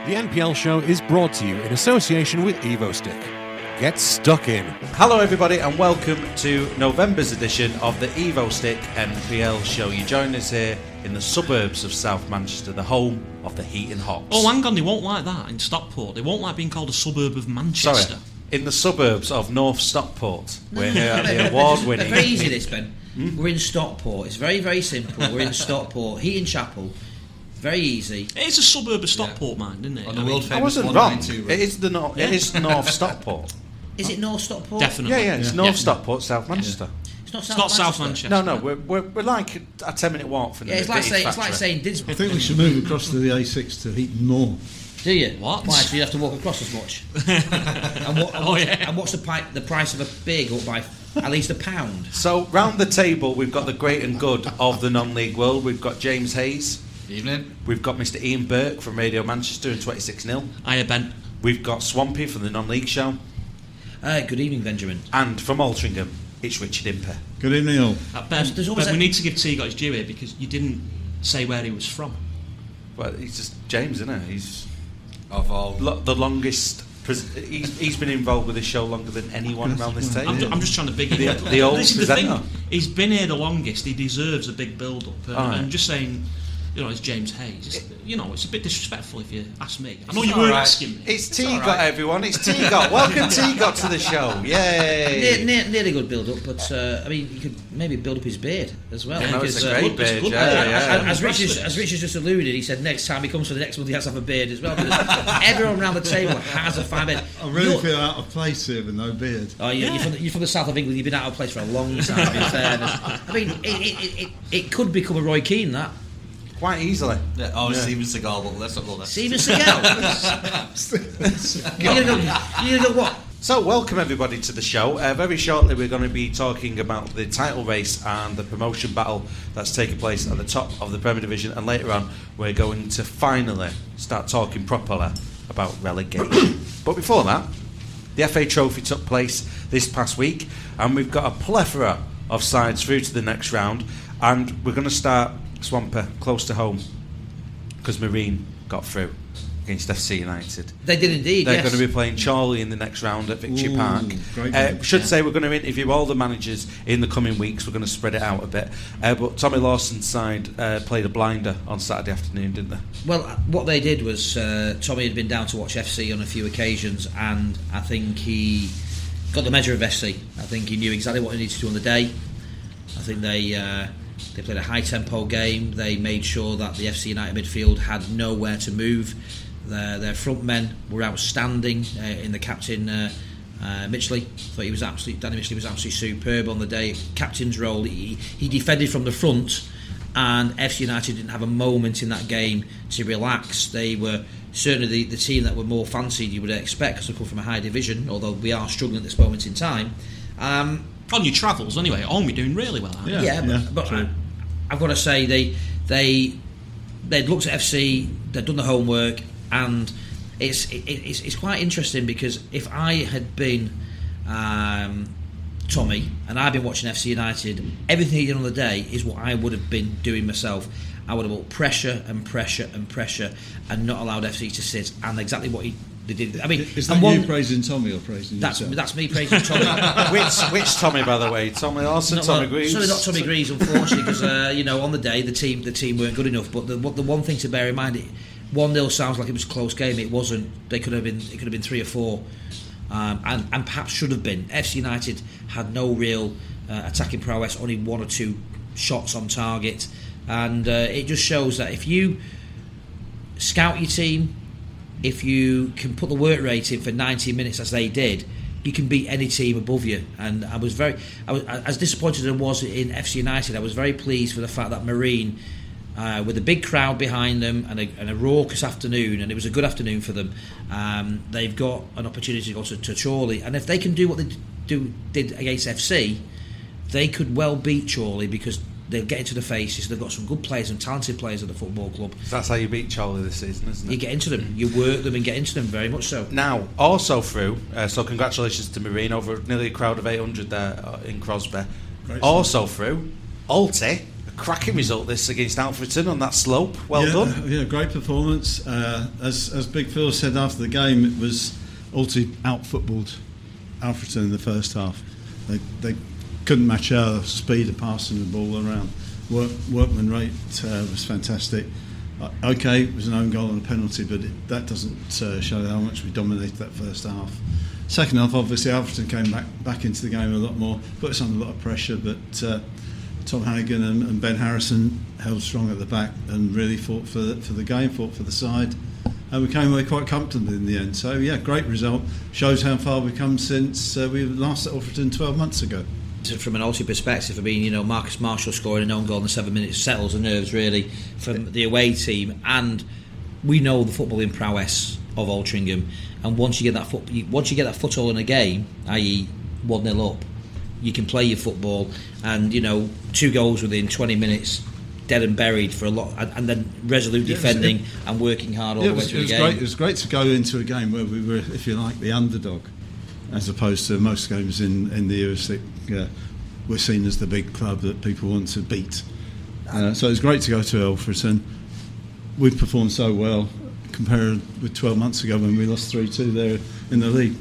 The NPL show is brought to you in association with EvoStick. Get stuck in. Hello everybody and welcome to November's edition of the EvoStick NPL show. You join us here in the suburbs of South Manchester, the home of the Heating Hawks. Oh, hang on, they won't like that in Stockport. They won't like being called a suburb of Manchester. Sorry, in the suburbs of North Stockport. We're here at the award-winning... Very easy this, Ben. We're in Stockport. It's very, very simple. We're in Stockport. Heaton Chapel. Very easy. It is a suburb of Stockport, mind, isn't it? On the world I famous wasn't wrong. 192 It is it is North Stockport. Is it North Stockport? Definitely. Yeah, it's North Stockport, South Manchester. It's not It's not South Manchester. No, we're like a 10-minute walk from Yeah, the it's like factory. saying Didsbury. I think we should move across to the A6 to Heaton more. Do you? What? Why? So you have to walk across as much. And what's the price of a beer go up by at least £1? So, round the table, we've got the great and good of the non-league world. We've got James Hayes. Evening. We've got Mr. Ian Burke from Radio Manchester and 26-0. Hiya, Ben. We've got Swampy from the non-league show. Good evening, Benjamin. And from Altrincham, it's Richard Imper. Good evening, all. Ben, There's always we a- need to give T got his due here because you didn't say where he was from. Well, he's just James, isn't he? He's Of all. the longest... He's been involved with this show longer than anyone around this table. I'm just trying to big him up. The old This is the presenter. thing. He's been here the longest. He deserves a big build-up. And All right. I'm just saying, it's James Hayes. It's a bit disrespectful if you ask me. I know It's you all weren't right. asking me. It's T-Got, everyone. It's T-Got. Welcome, T-Got, to the show. Yay! Nearly good build-up, but you could maybe build up his beard as well. Yeah, no, it's because, a great it's beard. good Yeah. As Richard just alluded, he said next time he comes for the next month he has to have a beard as well. Because everyone around the table has a fine beard. I really feel out of place here with no beard. Oh, you're from the south of England. You've been out of place for a long time. In fairness, I mean, it could become a Roy Keane that. Quite easily. Yeah, Steven Seagal, but let's not go there. Steven Seagal. You're gonna go what? So, welcome everybody to the show. Very shortly, we're going to be talking about the title race and the promotion battle that's taking place at the top of the Premier Division. And later on, we're going to finally start talking properly about relegation. But before that, the FA Trophy took place this past week, and we've got a plethora of sides through to the next round. And we're going to start, Swamper, close to home, because Marine got through against FC United. They did indeed. They're yes. going to be playing Chorley in the next round at Victory Ooh, Park. great game. Say we're going to interview all the managers in the coming weeks. We're going to spread it out a bit. But Tommy Lawson's side played a blinder on Saturday afternoon, didn't they? Well, what they did was Tommy had been down to watch FC on a few occasions, and I think he got the measure of FC. I think he knew exactly what he needed to do on the day. I think they played a high-tempo game. They made sure that the FC United midfield had nowhere to move. Their front men were outstanding in the captain Mitchley. Thought Danny Mitchley was absolutely superb on the day. Captain's role, he defended from the front, and FC United didn't have a moment in that game to relax. They were certainly the team that were more fancied, you would expect, because they come from a high division, although we are struggling at this moment in time. On your travels, anyway, at home you're doing really well, aren't you? But true. I've got to say they'd looked at FC, they'd done the homework, and it's quite interesting because if I had been Tommy and I'd been watching FC United, everything he did on the day is what I would have been doing myself. I would have put pressure and pressure and pressure and not allowed FC to sit, and exactly what they did. I mean, Is and that you one, praising Tommy or praising yourself? that's me praising Tommy. Which Tommy, by the way? Tommy Lawson, Tommy Greaves? Sorry, not Tommy Greaves, unfortunately, because on the day the team weren't good enough. But the one thing to bear in mind, 1-0 sounds like it was a close game. It wasn't. It could have been 3 or 4, and perhaps should have been. FC United had no real attacking prowess, only 1 or 2 shots on target, and it just shows that if you scout your team, if you can put the work rate in for 90 minutes as they did, you can beat any team above you. And I was as disappointed as I was in FC United. I was very pleased with the fact that Marine, with a big crowd behind them and a raucous afternoon, and it was a good afternoon for them, they've got an opportunity to go to Chorley, and if they can do what they did against FC, they could well beat Chorley, because they'll get into the faces. They've got some good players and talented players at the football club. That's how you beat Chorley this season, isn't it? You get into them, you work them and get into them, very much so. Now, also through, so congratulations to Marine, over nearly a crowd of 800 there in Crosby. Great also through, Alty, a cracking result this against Alfreton on that slope. Well done. Yeah, great performance. As Big Phil said after the game, it was Alty out-footballed Alfreton in the first half. They couldn't match our speed of passing the ball around. Workman rate was fantastic. Okay, it was an own goal and a penalty, but that doesn't show how much we dominated that first half. Second half, obviously, Alfreton came back into the game a lot more, put us under a lot of pressure, but Tom Hannigan and Ben Harrison held strong at the back and really fought for the game, fought for the side, and we came away quite comfortably in the end. So, yeah, great result. Shows how far we've come since we last at Alfreton 12 months ago. From an Alty perspective, I mean, Marcus Marshall scoring an own goal in the 7 minutes settles the nerves really from the away team, and we know the footballing prowess of Altrincham. And once you get that foothold in a game, i.e. 1-0 up, you can play your football, and 2 goals within 20 minutes, dead and buried for a lot, and then resolute defending and working hard all the way through the game. It was great to go into a game where we were, if you like, the underdog, as opposed to most games in the EuroSlick. We're seen as the big club that people want to beat. So it was great to go to Alfreton. We've performed so well compared with 12 months ago when we lost 3-2 there in the league.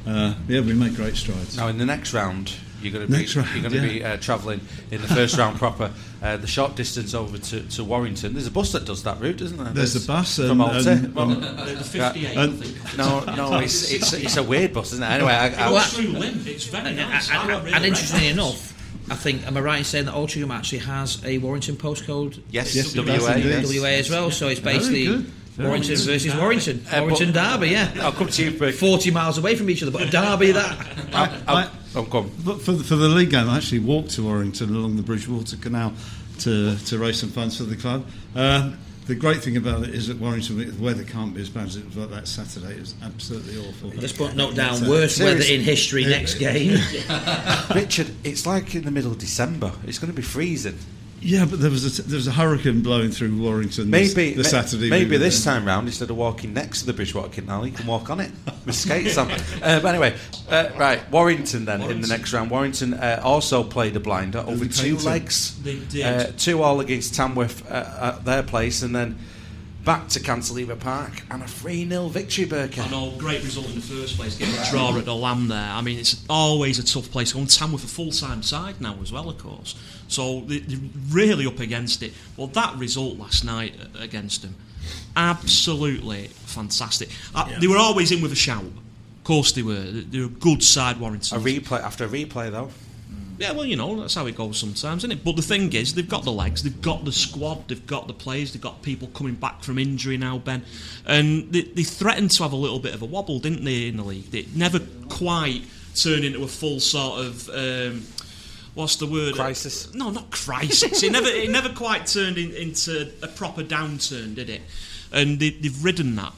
We make great strides. Now in the next round, you're going to be travelling in the first round proper. The short distance over to Warrington. There's a bus that does that route, isn't there? There's a bus from Alty. The 58, I think. No, it's a weird bus, isn't it? Anyway, it goes through Limb. It's very nice. And interestingly enough, I think, am I right in saying that Altrincham actually has a Warrington postcode? Yes, WA as well. So it's basically Warrington versus Warrington. Warrington Derby, yeah. I'll come to you, 40 miles away from each other, but a derby that. But for the league game, I actually walked to Warrington along the Bridgewater Canal to raise some funds for the club. The great thing about it is that Warrington, the weather can't be as bad as it was like that Saturday. It was absolutely awful. Let's note down worst weather in history next game. Richard, it's like in the middle of December. It's going to be freezing. Yeah, but there was a hurricane blowing through Warrington the Saturday. Maybe this time round, instead of walking next to the Bridgewater Canal, you can walk on it with skates on. But anyway, right, Warrington then in the next round. Warrington also played a blinder over 2 legs. They did. 2-2 against Tamworth at their place, and then back to Cantilever Park and a 3-0 victory, Burke. I know, great result in the first place, getting a draw at the Lamb there. I mean, it's always a tough place. On Tamworth, a full-time side now as well, of course. So they're really up against it. Well, that result last night against them, absolutely fantastic. They were always in with a shout. Of course they were. They're a good side, Warrington. After a replay, though. Yeah, well, that's how it goes sometimes, isn't it? But the thing is, they've got the legs, they've got the squad, they've got the players, they've got people coming back from injury now, Ben. And they threatened to have a little bit of a wobble, didn't they, in the league? They never quite turned into a full sort of... what's the word? Crisis? No, not crisis. it never quite turned into a proper downturn, did it? And they've ridden that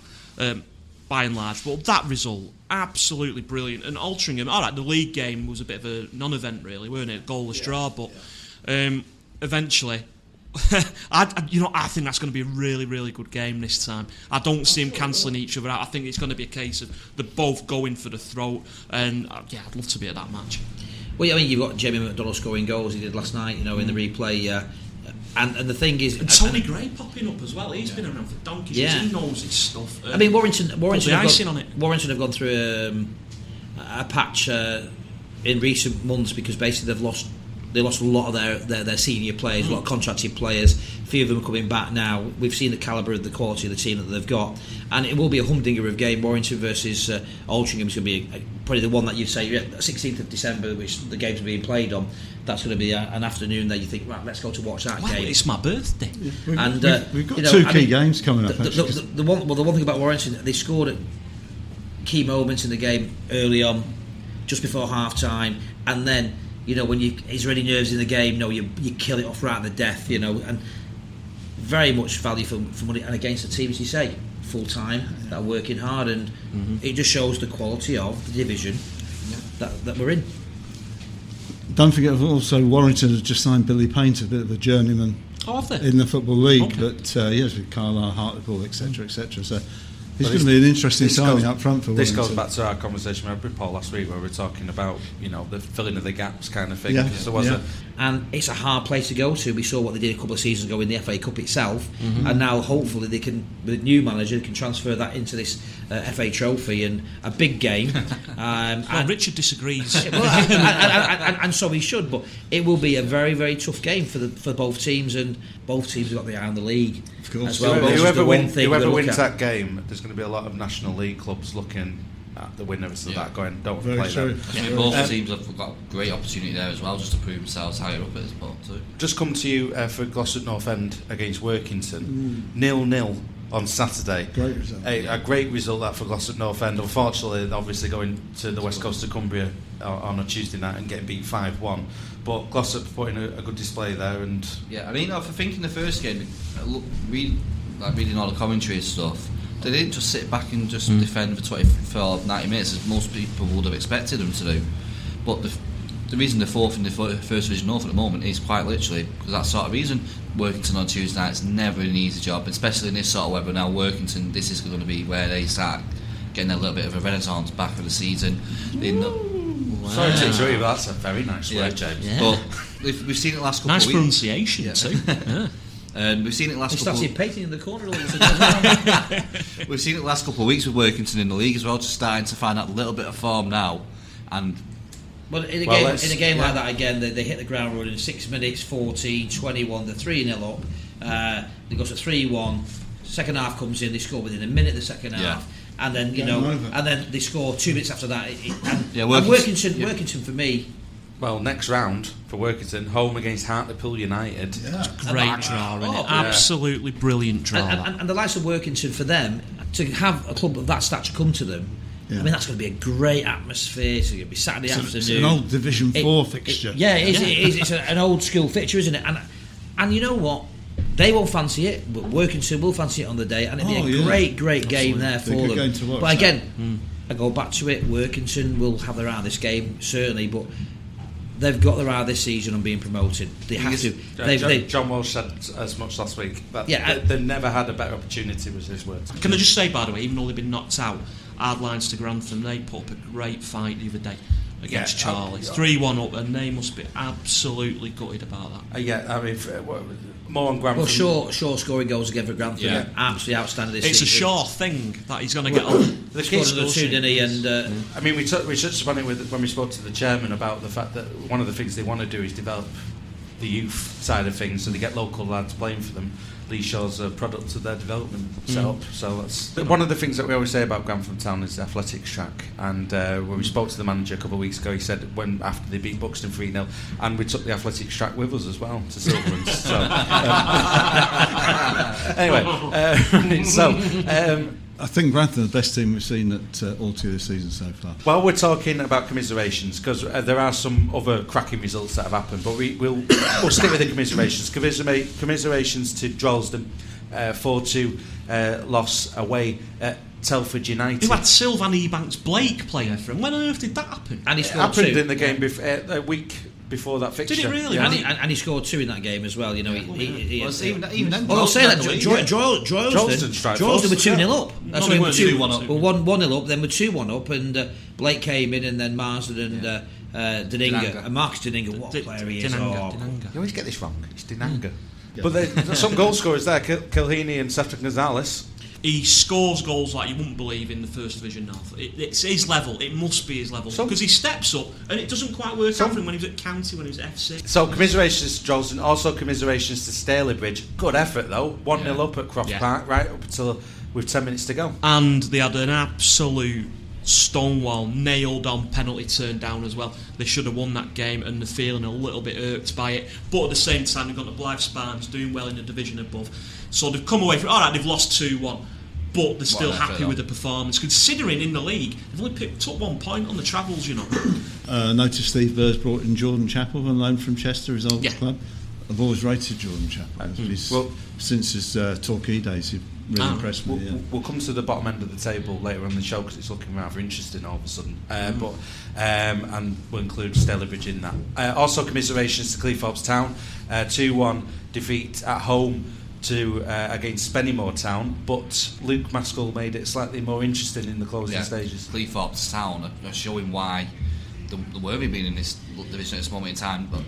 by and large. But that result, absolutely brilliant. And Altrincham, all right, the league game was a bit of a non-event, really, weren't it? Goalless draw, but eventually... I think that's going to be a really, really good game this time. I don't see them cancelling each other out. I think it's going to be a case of they're both going for the throat, and I'd love to be at that match. Well, I mean, you've got Jamie McDonald scoring goals. He did last night, in the replay. And the thing is, and Tony Gray popping up as well. He's been around for donkeys. Yeah. He knows his stuff. I mean, Warrington have gone through a patch in recent months because basically they lost a lot of their senior players, a lot of contracted players. A few of them are coming back now. We've seen the calibre of the quality of the team that they've got, and it will be a humdinger of game. Warrington versus Altrincham is going to be probably the one that you'd say 16th of December, which the games are being played on. That's going to be an afternoon that you think, right, let's go to watch that game. It's my birthday. We've got 2 key games coming up. The one thing about Warrington, they scored at key moments in the game early on, just before half time, and then. When is there any nerves in the game? No, you kill it off right at the death. And very much value for money, and against the team, as you say, full time, that are working hard, and it just shows the quality of the division that we're in. Don't forget, also Warrington has just signed Billy Painter, a bit of a journeyman in the Football League, but he has with Carlisle, Hartlepool, etc., etc. So. It's going to be an interesting signing up front for Warrington. This goes back to our conversation we had with Paul last week, where we were talking about the filling of the gaps kind of thing. Yeah. So and it's a hard place to go to. We saw what they did a couple of seasons ago in the FA Cup itself, and now hopefully they can, with a new manager, they can transfer that into this FA Trophy and a big game. And Richard disagrees. and so he should, but it will be a very, very tough game for both teams, and both teams have got the eye on the league. Of course. As well. Whoever wins that game, there's going to be a lot of National League clubs looking at the winners of that going, don't Very play true. them. I mean, both teams have got a great opportunity there as well, just to prove themselves higher up at this point too. Just come to you for Glossop North End against Workington. 0-0 on Saturday. Great result. A great result that for Glossop North End. Unfortunately, obviously going to the West Coast of Cumbria on a Tuesday night and getting beat 5-1. But Glossop putting a good display there. And yeah, I mean, I think in the first game, reading all the commentary and stuff, they didn't just sit back and just defend for 90 minutes as most people would have expected them to do. But the reason they're fourth in the First Division North at the moment is quite literally because that sort of reason. Workington on Tuesday night is never an easy job, especially in this sort of weather. Now Workington, this is going to be where they start getting a little bit of a renaissance back for the season. sorry to interrupt you, but that's a very nice word, James. Yeah. But we've seen it the last couple Nice of weeks. pronunciation too. Yeah. We've seen it the last He couple. started painting in the corner all of a sudden. We've seen it the last couple of weeks with Workington in the league as well, just starting to find out a little bit of form now. And Well, in a game like that again, they hit the ground running 6 minutes, 14, 21, they're 3-0 up. They go to 3-1. Second half comes in, they score within a minute of the second half. And then and then they score 2 minutes after that. Workington for me. Well, next round for Workington, home against Hartlepool United. Yeah. Great draw, isn't it? Absolutely brilliant draw. And the likes of Workington, for them to have a club of that stature come to them. Yeah. I mean, that's going to be a great atmosphere. It's going to be Saturday afternoon. It's an old Division 4 fixture. It's an old school fixture, isn't it? And you know what? They won't fancy it, but Workington will fancy it on the day, and it'll be a great game there for them. Going to watch but again, I go back to it. Workington will have their eye on this game certainly, but they've got their eye this season on being promoted. They have to. John Walsh said as much last week. They never had a better opportunity, was his words. Can I just say, by the way, even though they've been knocked out, Hardlines to Grantham, they put up a great fight the other day against Charlie. 3-1 up, and they must be absolutely gutted about that. I mean, more on Grantham. Well, Shaw scoring goals again for Grantham. Absolutely outstanding this season. It's a sure thing that he's going to get on. The scored kids another 2, didn't he? And I mean, we touched upon it when we spoke to the chairman about the fact that one of the things they want to do is develop the youth side of things, so they get local lads playing for them. Lee Shaw's a product of their development setup. So that's one of the things that we always say about Grantham Town is the athletics track. And when we spoke to the manager a couple of weeks ago, he said after they beat Buxton 3-0, and we took the athletics track with us as well to Silverlands. I think Grantham are the best team we've seen at Alty this season so far. Well, we're talking about commiserations because there are some other cracking results that have happened, but we'll stick with the commiserations. Commiserations to Droylsden, 4-2 loss away at Telford United. Who had Sylvan Ebanks-Blake playing for him? When on earth did that happen? And he It scored happened 2 in the game a week before that fixture. Did it really? Yeah. And he scored 2 in that game as well. You know, even then, I'll say that Droylsden were 2-0 up. That's when they were 2-1 up. Well, 1-0 up, then were 2-1 up, and Blake came in, and then Marsden and Deninga. And Marcus Deninga, what a player he is! You always get this wrong. It's Dinanga. But there's some goal scorers there. Kilheeney and Cedric Gonzalez. He scores goals like you wouldn't believe in the First Division North. It's his level. It must be his level because he steps up, and it doesn't quite work out for him when he was at County, when he was at FC. So commiserations to Droylsden, also commiserations to Stalybridge. Good effort though. 1-0 up at Croft Park, right up until with 10 minutes to go. And they had an absolute stonewall, nailed on penalty turned down as well. They should have won that game, and they're feeling a little bit irked by it. But at the same time, they've got the Blythe Spartans doing well in the division above. So they've come away from alright, they've lost 2-1. But they're still happy with the performance, considering in the league they've only picked up 1 point on the travels, you know. Noticed Steve Burr's brought in Jordan Chappell on loan from Chester, his old club. I've always rated Jordan Chappell. Since his Torquay days, he really impressed me. We'll come to the bottom end of the table later on the show because it's looking rather interesting all of a sudden. And we'll include Stalybridge in that. Also, commiserations to Cleethorpes Town, 2-1 defeat at home against Spennymoor Town, but Luke Maskell made it slightly more interesting in the closing stages. Cleethorpes Town are showing why they're worthy being in this division at this moment in time, but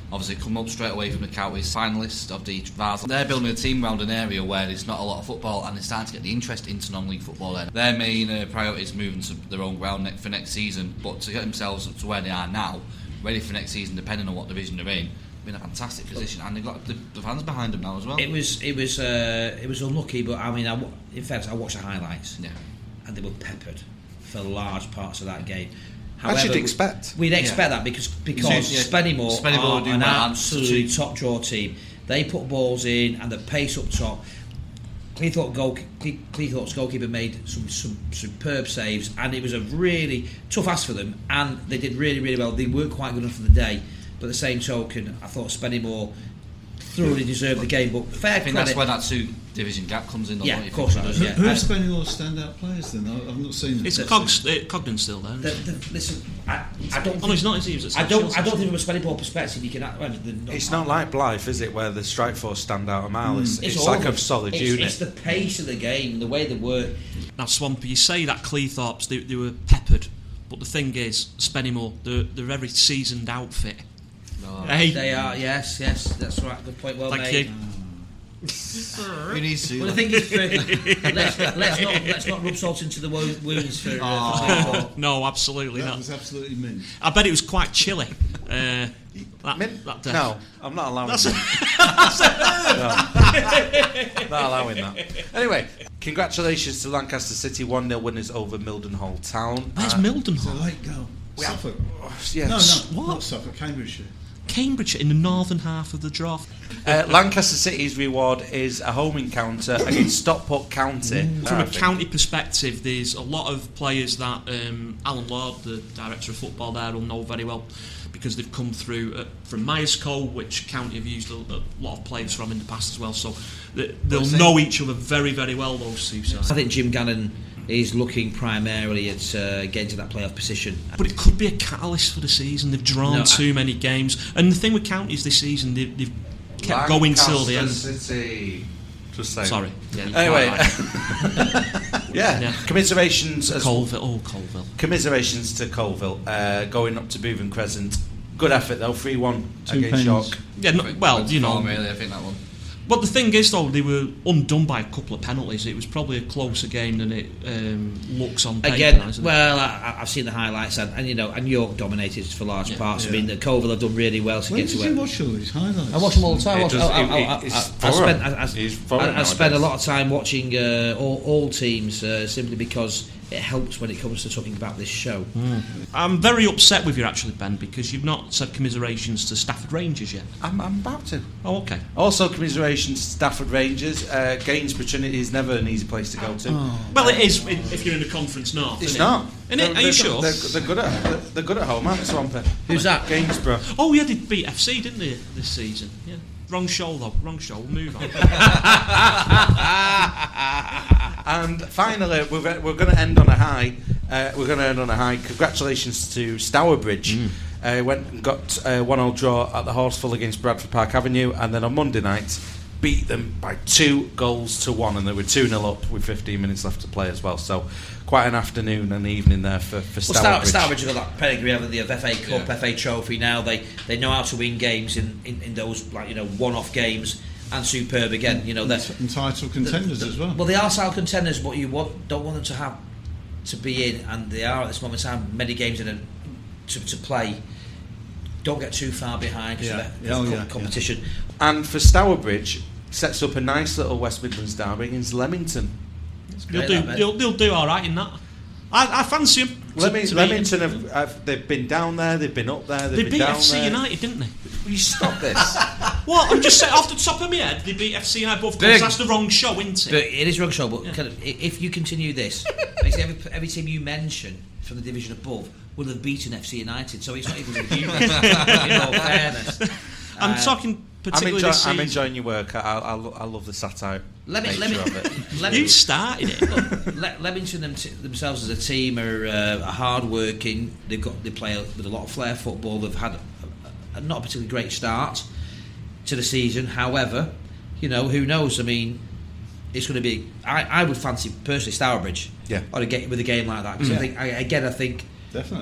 Obviously, come up straight away from the Counties, finalist of the Vars. They're building a team around an area where there's not a lot of football, and they're starting to get the interest into non-league football there. Their main priority is moving to their own ground for next season, but to get themselves up to where they are now, ready for next season, depending on what division they're in a fantastic position, and they've got the fans behind them now as well. It was unlucky, but I mean, in fact, I watched the highlights, and they were peppered for large parts of that game. However, as you'd expect. We'd expect that because Spennymoor are an absolute top draw team. They put balls in and the pace up top. Cleethorpes goalkeeper made some superb saves, and it was a really tough ask for them, and they did really, really well. They weren't quite good enough for the day, but the same token, I thought Spennymoor thoroughly deserved the game. But fair I think credit, that's where that 2 division gap comes in. Yeah, of course it does. Yeah. Who's Spennymoor's standout players then? I've not seen them. It's Cogden's still there. Listen, I don't. Oh, he's not. He was I don't think from a Spennymoor perspective you can. It's not like Blythe, is it, where the Strike Force stand out a mile? It's all like of a it. solid unit. It's the pace of the game, the way they work. Now, Swampy, you say that Cleethorpes, they were peppered, but the thing is, Spennymoor, they're a very seasoned outfit. Hey. They are, yes, that's right. Good point, well Thank made. you. Who needs to? Well, the thing is, let's not rub salt into the wounds for. No, absolutely That not. was absolutely mint. I bet it was quite chilly. That day. No, I'm not allowing that. Not allowing that. Anyway, congratulations to Lancaster City, 1-0 winners over Mildenhall Town. Where's It's a Mildenhall? late goal. Suffolk. Yeah. No, What? not Suffolk, Cambridgeshire. Cambridgeshire in the northern half of the draft. Lancaster City's reward is a home encounter against Stockport County. From a county perspective, there's a lot of players that Alan Lord, the director of football there, will know very well because they've come through from Myerscough, which county have used a lot of players from in the past as well. So they'll know each other very, very well, those two sides. I think Jim Gannon is looking primarily at getting to that playoff position. But it could be a catalyst for the season. They've drawn too many games. And the thing with counties this season, they've kept going till the end. City. Just saying. Sorry. Yeah, Anyway, Yeah. commiserations. Colville. Commiserations to Colville. Going up to Bootham Crescent. Good effort though, 3-1 Two against pens. York. Yeah, Really, I think that one. But the thing is, though, they were undone by a couple of penalties. It was probably a closer game than it looks on paper. Again, now, isn't well, I've seen the highlights, and York dominated for large parts. I mean, the Colville have done really well to When get did to you it. watch all these highlights? I watch them all the time. I spend a lot of time watching all teams simply because it helps when it comes to talking about this show. I'm very upset with you, actually, Ben, because you've not said commiserations to Stafford Rangers yet. I'm about to. Oh, okay. Also, commiserations to Stafford Rangers. Gainsborough Trinity is never an easy place to go to. Well, it is if you're in the Conference North. It's isn't not. Isn't it? Are you sure? They're good at home, aren't they, Swampy? Who's that? Gainsborough. Oh, yeah, they beat FC, didn't they, this season? Yeah. Wrong show, though. Wrong show. We'll move on. And finally, we're going to end on a high. Congratulations to Stourbridge. Went and got 1-0 draw at the Horseful against Bradford Park Avenue, and then on Monday night beat them by 2-1, and they were 2-0 up with 15 minutes left to play as well. So quite an afternoon and evening there for Stourbridge. Stourbridge have got that pedigree, haven't they, of FA Cup, FA Trophy. Now they know how to win games in those one-off games. And superb again, they're title contenders as well. Well, they are title contenders, but you don't want them to have to be in, and they are at this moment in time. Many games to play. Don't get too far behind because of competition. And for Stourbridge, sets up a nice little West Midlands derby against Leamington. They'll do all right in that. I fancy them. Leamington they've been down there, they've been up there, they they've been beat down FC there. United, didn't they? Will you stop this? What? I'm just saying, off the top of my head, they beat FC United, but of course that's the wrong show, isn't it? But it is wrong show, but if you continue this, basically every team you mention from the division above will have beaten FC United, so it's not even going to be in all fairness. I'm talking particularly this season. I'm enjoying your work. I love the satire nature of it. You started it. Leamington themselves as a team are hard-working. They play with a lot of flair football. They've had a not a particularly great start to the season. However, who knows? I mean, it's going to be. I would fancy personally Stourbridge. Yeah. Or to get with a game like that because I think definitely.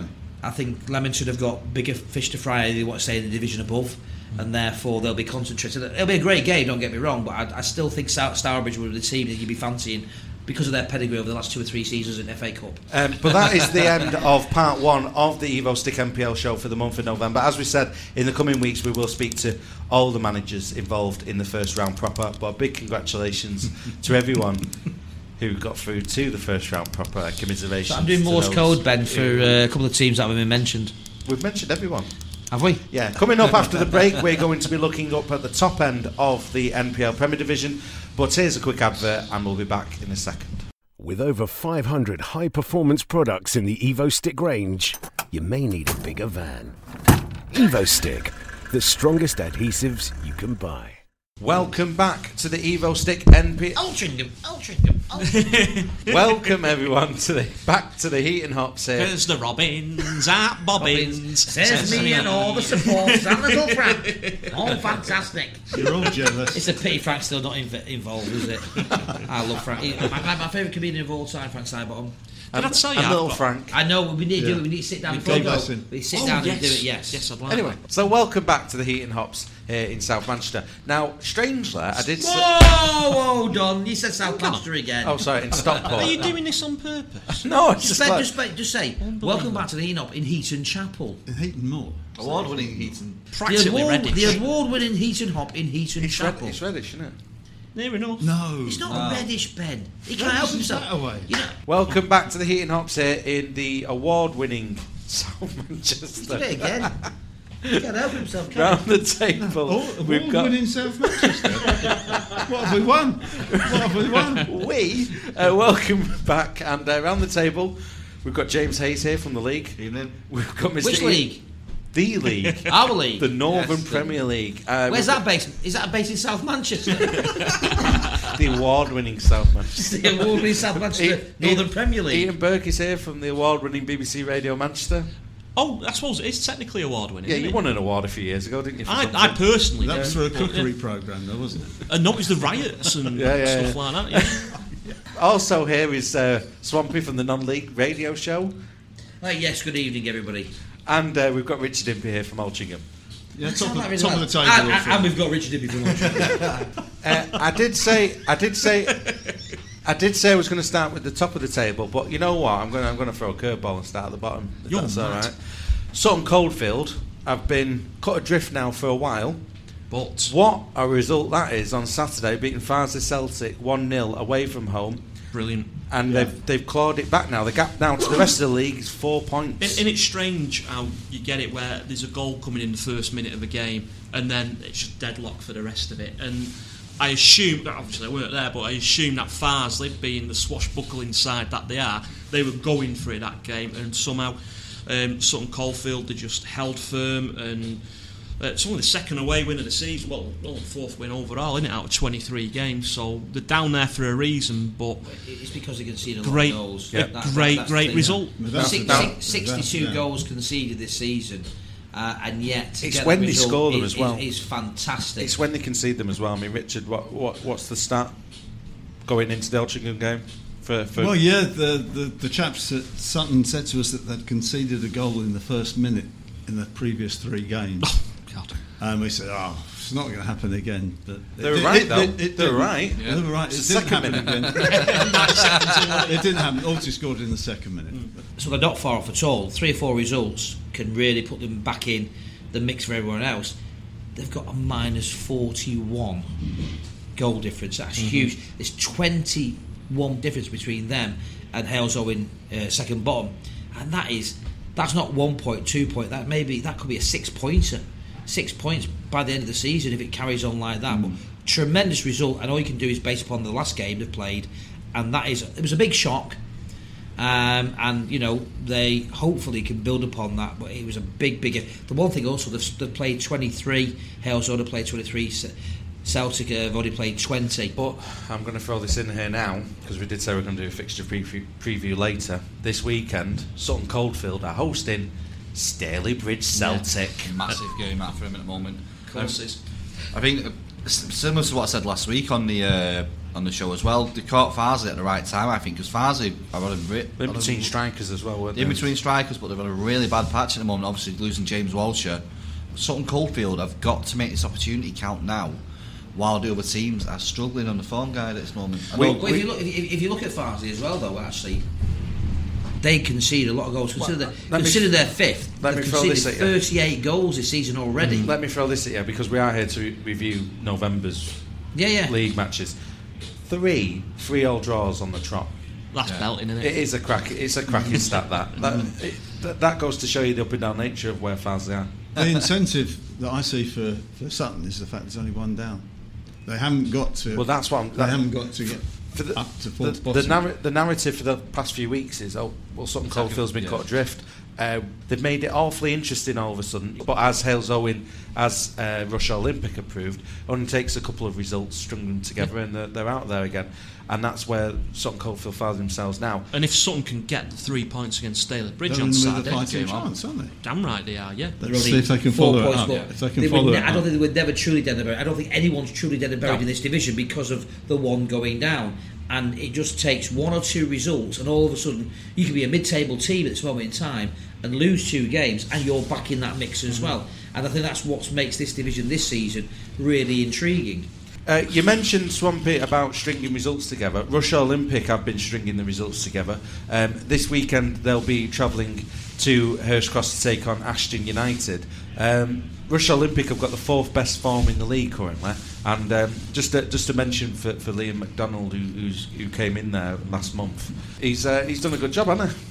I think Leamington have got bigger fish to fry, they want to stay in the division above, and therefore they'll be concentrated. It'll be a great game, don't get me wrong, but I still think Stourbridge were the team that you'd be fancying because of their pedigree over the last 2 or 3 seasons in FA Cup. But that is the end of part 1 of the Evo Stick NPL show for the month of November. As we said, in the coming weeks we will speak to all the managers involved in the first round proper, but a big congratulations to everyone who got through to the first round proper. Commiserations. So I'm doing Morse code, Ben, for a couple of teams that haven't been mentioned. We've mentioned everyone. Have we? Yeah. Coming up after the break, we're going to be looking up at the top end of the NPL Premier Division. But here's a quick advert and we'll be back in a second. With over 500 high-performance products in the Evo Stick range, you may need a bigger van. Evo Stick, the strongest adhesives you can buy. Welcome back to the Evo Stick NPL. Altrincham. Welcome everyone back to the Heat and Hops here. There's the Robins at Bobbins. Says me and all the supporters and little Frank. All fantastic. You're all jealous. It's a pity Frank's still not involved, is it? I love Frank. My favourite comedian of all time, Frank Sidebottom. Did I tell you? And little Frank. I know, we need to do it. We need to sit down before we go. We sit down and do it, yes. Yes, I'd like Anyway, that. so welcome back to the Heat and Hops here in South Manchester. Now, strangely, I did say... Whoa, Don, you said South Manchester again. Oh, sorry, in Stockport. Are you doing this on purpose? No, it's Just say, welcome back to the Heat in Heaton Chapel. In Heaton Moor. Award-winning Heaton. Practically Reddish. The award-winning Heaton Hop in Heaton Chapel. It's reddish, isn't it? Near enough. No. It's not reddish, Ben. He can't help himself. That away. You know, Welcome back to the Heat and Hops here in the award-winning South Manchester. do it again. He can't help himself, can Round the table, we've got... Award-winning South Manchester. What have we won? What have we won? Welcome back, and around the table, we've got James Hayes here from the league. Evening. We've got Mr. Which league? The league. Our league. The Northern Yes, Premier League. Where's that based? Is that based in South Manchester? The award-winning South Manchester. The award-winning South Manchester Northern Premier League. Ian Burke is here from the award-winning BBC Radio Manchester. Oh, I suppose it is technically award-winning. Yeah, isn't you it? won an award a few years ago, didn't you? for I something? personally That was did. for a cookery programme, though, wasn't it? And no, it was the riots and stuff like that. Yeah. Also here is Swampy from the non-league radio show. Yes, good evening, everybody. And we've got Richard Impey here from Altrincham. Yeah, Sound top like of really the table. And we've got Richard Ibby from Altrincham. I did say I was going to start with the top of the table, but you know what? I'm going to throw a curveball and start at the bottom. If You're that's all mad. right. Sutton Coldfield have been cut adrift now for a while. But What a result that is on Saturday, beating Farsley Celtic 1-0 away from home, brilliant. and they've clawed it back now. The gap now to the rest of the league is 4 points. And it's strange how you get it where there's a goal coming in the first minute of a game and then it's just deadlock for the rest of it. And I assume, obviously I weren't there, but I assume that Farsley, being the swashbuckling side that they are, they were going for it that game, and somehow Sutton Coldfield, they just held firm, and it's only the second away win of the season, well, fourth win overall, isn't it, out of 23 games, so they're down there for a reason, but It's because they conceded a lot great, of goals. Yeah. That's great the thing. result. 62 Yeah. goals conceded this season, and yet to It's get when that they result score them is, as well. is fantastic. It's when they concede them as well. I mean, Richard, what's the stat going into the Altrincham game? For Well, yeah, the chaps at Sutton said to us that they'd conceded a goal in the first minute in the previous 3 games. God. And we said, it's not going to happen again. But They were right, though. They were didn't. right. They were right. It It's didn't the happen second again. It didn't happen. Alty scored in the second minute. So they're not far off at all. 3 or 4 results can really put them back in the mix for everyone else. They've got a minus 41 goal difference. That's huge. There's 21 difference between them and Hales Owen second bottom, and that's not 1 point, 2 point. That could be a 6-pointer. 6 points by the end of the season if it carries on like that. But tremendous result, and all you can do is based upon the last game they've played, and it was a big shock. And you know, they hopefully can build upon that, but it was a big. The one thing also, they've played 23. Hales have played 23. Celtic have already played 20. But I'm going to throw this in here now, because we did say we're going to do a fixture preview later. This weekend, Sutton Coldfield are hosting Stalybridge Celtic. Massive game for him at the moment. Closest. I think similar to what I said last week on the on the show as well. They caught Farsley at the right time, I think, because Farsley are on in between strikers as well, weren't they? In between strikers, but they've got a really bad patch at the moment. Obviously, losing James Walsher. Sutton Coldfield have got to make this opportunity count now, while the other teams are struggling on the form guide at this moment. If you look at Farsley as well, though, actually, they concede a lot of goals. Consider they're fifth. They've conceded 38 goals this season already. Let me throw this at you, because we are here to review November's league matches. 3 3-all draws on the trot. That's belting, isn't it? It is a cracking stat. That goes to show you the up and down nature of where Farsley are. The incentive that I see for Sutton is the fact there's only one down. They haven't got to. Well, that's what they haven't got to get up to fourth bottom. The narrative for the past few weeks is, Sutton Coldfield's been caught adrift. They've made it awfully interesting all of a sudden. But as Hales Owen, as Russia Olympic have proved, only takes a couple of results, strung them together, and they're out there again. And that's where Sutton Coldfield find themselves now. And if Sutton can get the 3 points against Staley Bridge they're on Saturday, fighting chance, aren't they? Damn right they are. Yeah. Let's see if they can follow it up. If they can follow it up. I don't think they were never truly dead and buried. I don't think anyone's truly dead and buried in this division because of the one going down. And it just takes 1 or 2 results, and all of a sudden you can be a mid-table team at this moment in time and lose 2 games, and you're back in that mix as well. And I think that's what makes this division this season really intriguing. You mentioned, Swampy, about stringing results together. Russia Olympic have been stringing the results together. This weekend they'll be travelling to Hurstcross to take on Ashton United. Russia Olympic have got the 4th best form in the league currently, and just to mention for Liam McDonald, who came in there last month, he's done a good job, hasn't he?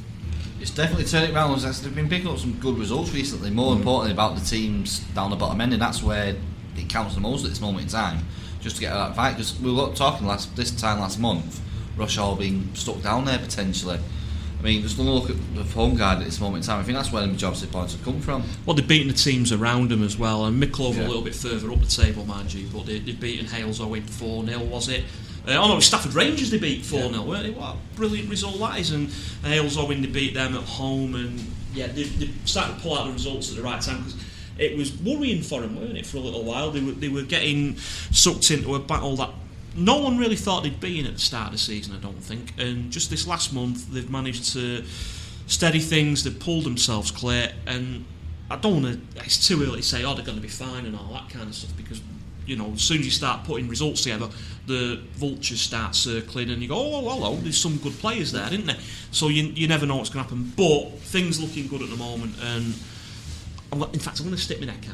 It's definitely turning around. They've been picking up some good results recently. More importantly, about the teams down the bottom end, and that's where it counts the most at this moment in time, just to get out of that fight. Because we were talking this time last month, Russia all being stuck down there potentially. I mean, just look at the home guard at this moment in time. I think that's where the majority of the points have come from. Well, they've beaten the teams around them as well, and Mickle a little bit further up the table, mind you, but they've beaten Hales Owen 4-0, was it? It was Stafford Rangers they beat 4-0, weren't they? What a brilliant result that is. And Hales Owen, they beat them at home, and they started to pull out the results at the right time, because it was worrying for them, weren't it, for a little while. They were getting sucked into a battle that no one really thought they'd be in at the start of the season, I don't think. And just this last month, they've managed to steady things. They've pulled themselves clear. And I don't want to... It's too early to say, they're going to be fine and all that kind of stuff, because, as soon as you start putting results together, the vultures start circling, and you go, hello, there's some good players there, didn't there? So you never know what's going to happen. But things looking good at the moment, and in fact, I'm going to stick my neck out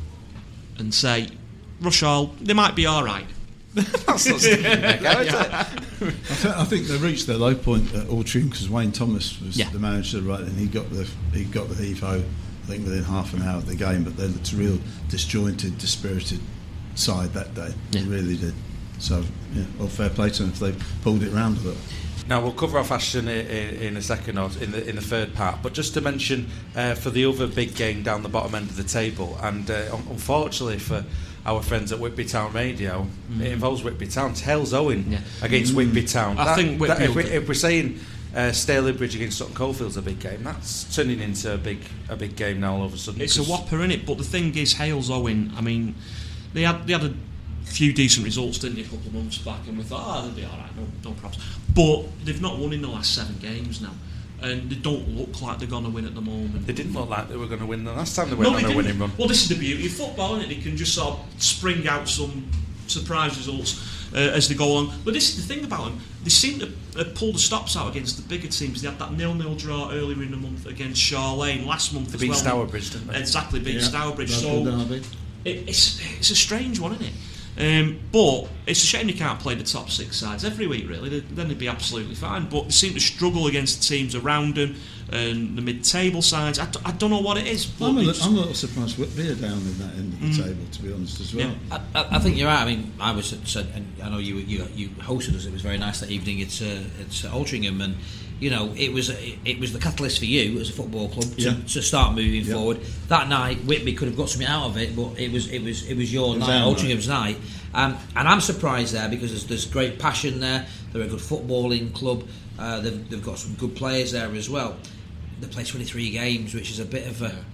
and say, Rushall, they might be all right. That's not sticking your neck out, is it? I think they reached their low point at Altrincham because Wayne Thomas was the manager, right, and he got the Evo, I think, within half an hour of the game. But they're a real disjointed, dispirited side that day. They really did. So, fair play to them if they pulled it round a little. Now we'll cover off Ashton in a second, or in the third part. But just to mention for the other big game down the bottom end of the table, and unfortunately for our friends at Whitby Town Radio, it involves Whitby Town. Hales Owen against Whitby Town. I think if we're saying Staley Bridge against Sutton Coldfield's a big game, that's turning into a big game now all of a sudden. It's a whopper, isn't it? But the thing is, Hales Owen, I mean, they had a few decent results, didn't they, a couple of months back, and we thought, they'll be alright, no problems. But they've not won in the last 7 games now, and they don't look like they're going to win at the moment. They didn't look like they were going to win the last time they went on a winning run. Well, this is the beauty of football, isn't it? They can just sort of spring out some surprise results as they go along. But this is the thing about them, they seem to pull the stops out against the bigger teams. They had that 0-0 draw earlier in the month against Shaw Lane last month as well. They beat Stourbridge, didn't they? Exactly, beat Stourbridge. So it's a strange one, isn't it? But it's a shame you can't play the top 6 sides every week, really. Then they'd be absolutely fine. But they seem to struggle against the teams around them and the mid-table sides. I don't know what it is. But I'm a little surprised Whitby are down in that end of the table, to be honest, as well. Yeah. I think you're right. I mean, I was and I know you hosted us. It was very nice that evening at Altrincham, and it was the catalyst for you as a football club to start moving forward. That night, Whitby could have got something out of it, but it was your night, Altringham's night. And I'm surprised there because there's great passion there. They're a good footballing club. They've got some good players there as well. They play 23 games, which is a bit of a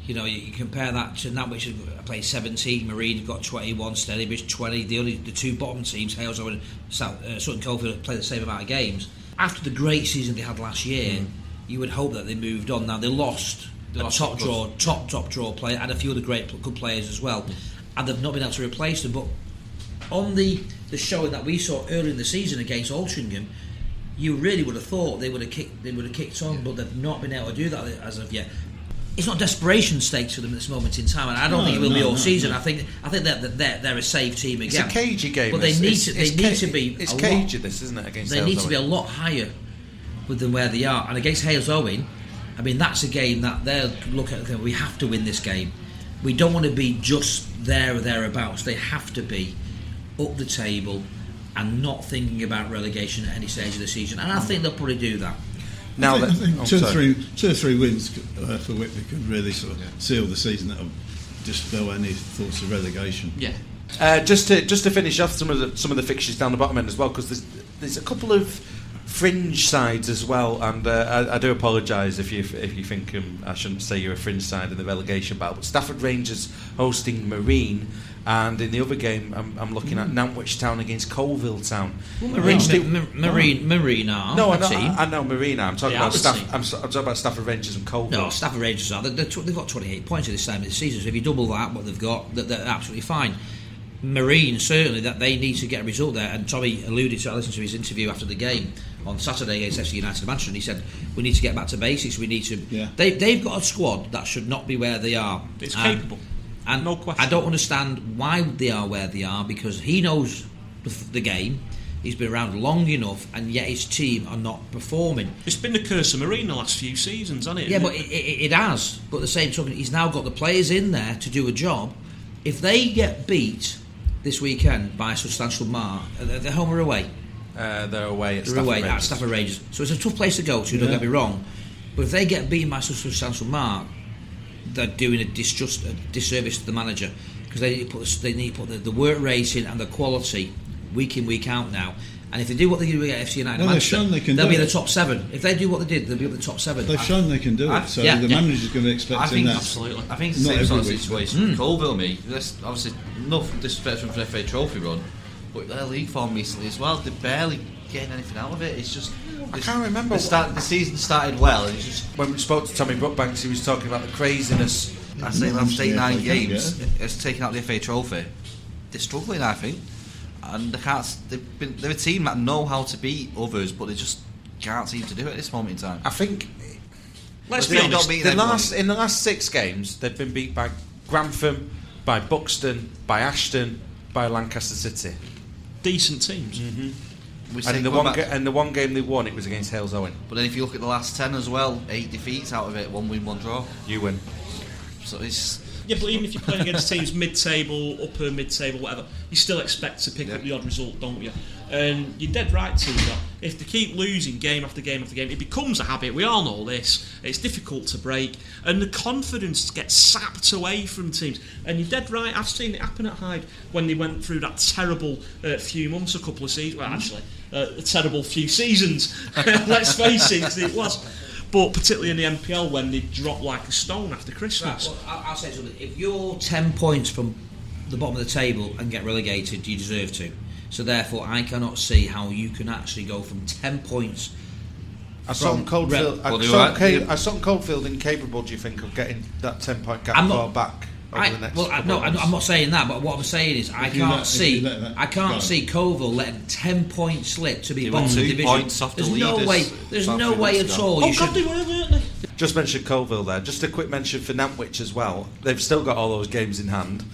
You know, you compare that to Nantwich have played 17, Marine have got 21, Steadybridge 20. The two bottom teams, Halesoe and Sutton Coldfield, have played the same amount of games. After the great season they had last year, you would hope that they moved on. Now they lost a top draw player and a few other good players as well, and they've not been able to replace them. But on the showing that we saw early in the season against Altrincham, you really would have thought they would have kicked on, but they've not been able to do that as of yet. It's not desperation stakes for them at this moment in time, and I don't think it will be all season. I think that they're a safe team again. It's a cagey game, but they need to be. It's cagey, this, isn't it? Against they need to be a lot higher than where they are, and against Halesoe, I mean that's a game that they'll look at. We have to win this game. We don't want to be just there or thereabouts. They have to be up the table and not thinking about relegation at any stage of the season, and I think they'll probably do that. Now I think two or three wins for Whitby could really sort of seal the season. That'll dispel any thoughts of relegation. Yeah. Just to finish off some of the fixtures down the bottom end as well, because there's a couple of fringe sides as well, and I do apologise if you think I shouldn't say you're a fringe side in the relegation battle. But Stafford Rangers hosting Marine. And in the other game, I'm looking at Nantwich Town against Colville Town. Marine are I know Marine are. I'm talking about Stafford Rangers and Colville. No, Stafford Rangers are. They've got 28 points at this time of the season. So if you double that, what they've got, they're absolutely fine. Marine, certainly, that they need to get a result there. And Tommy alluded to, I listened to his interview after the game on Saturday against FC United of Manchester, and he said we need to get back to basics. We need to. Yeah. They've got a squad that should not be where they are. It's capable. And no question. I don't understand why they are where they are, because he knows the game. He's been around long enough, and yet his team are not performing. It's been the curse of Marine the last few seasons, hasn't it? Yeah, but it has. But at the same time, he's now got the players in there to do a job. If they get beat this weekend by a substantial mark, they're home or away? They're away at Stafford Rangers. So it's a tough place to go to, don't get me wrong. But if they get beaten by a substantial mark, they're doing a disservice to the manager, because they need to put the work rate in and the quality week in, week out now. And if they do what they do at FC United Manchester, they'll be in the top 7. If they do what they did, they'll be in the top 7. They've shown they can do it, so the manager's going to expect that. Absolutely. I think it's the same sort of situation with Colville. There's obviously enough disrespect from the FA Trophy run, but their league form recently as well, they're barely getting anything out of it. It's just... I can't remember. The season started well, and it's just... When we spoke to Tommy Brookbanks, he was talking about the craziness. I say last 8-9 games, it's taken out the FA Trophy. They're struggling, I think. And they're a team that know how to beat others, but they just can't seem to do it at this moment in time. I think... Let's be honest. In the last 6 games, they've been beat by Grantham, by Buxton, by Ashton, by Lancaster City. Decent teams. Mm-hmm. And the one game they won, it was against Halesoe. But then if you look at the last 10 as well, 8 defeats out of it, 1 win, 1 draw. You win. So it's... Yeah, but even if you're playing against teams mid-table, upper mid-table, whatever, you still expect to pick up the odd result, don't you? And you're dead right to that. If they keep losing game after game after game, it becomes a habit. We all know this. It's difficult to break, and the confidence gets sapped away from teams. And you're dead right. I've seen it happen at Hyde when they went through that terrible few months, a couple of seasons. Well, actually, a terrible few seasons. Let's face it was. But particularly in the MPL, when they dropped like a stone after Christmas. Right, well, I'll say something. If you're 10 points from the bottom of the table and get relegated, you deserve to. So therefore, I cannot see how you can actually go from 10 points. I saw Coldfield incapable, do you think, of getting that 10-point gap far back over the next couple of months? I'm not saying that, but what I'm saying is I can't see Coalville letting 10 points slip to be bottom of the division. There's no way at all. God, they were, weren't they? Just mentioned Coalville there. Just a quick mention for Nantwich as well. They've still got all those games in hand.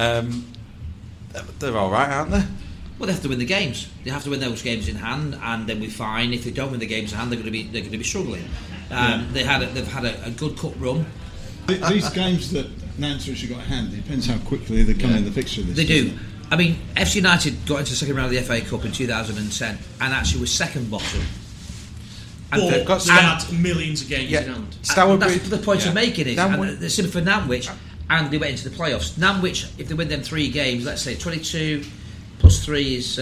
They're all right, aren't they? Well, they have to win the games. They have to win those games in hand, and then we're fine. If they don't win the games in hand, they're going to be struggling. They've had a good cup run. These games that Nantwich have got in hand, it depends how quickly they come in the fixture. They do. I mean, FC United got into the second round of the FA Cup in 2010 and actually was second bottom. And they had millions of games in hand. That's the point I'm making is, the same for Nantwich, and they went into the playoffs. Nantwich, if they win them 3 games, let's say 22 plus 3 is